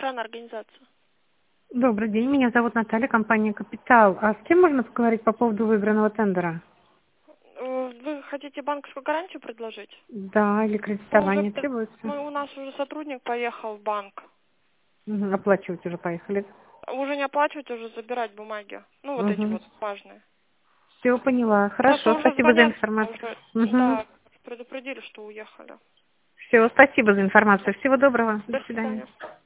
охранная организация. Добрый день, меня зовут Наталья, компания «Капитал». А с кем можно поговорить по поводу выигранного тендера? Вы хотите банковскую гарантию предложить? Да, или кредитование требуется? У нас уже сотрудник поехал в банк. Мгм, оплачивать уже поехали. Уже не оплачивать, уже забирать бумаги. Ну, вот эти Угу. вот важные. Все, поняла. Просто Хорошо, уже спасибо за звонят, информацию. уже, Угу. да, предупредили, что уехали. Все, спасибо за информацию. Всего доброго. До До свидания. свидания.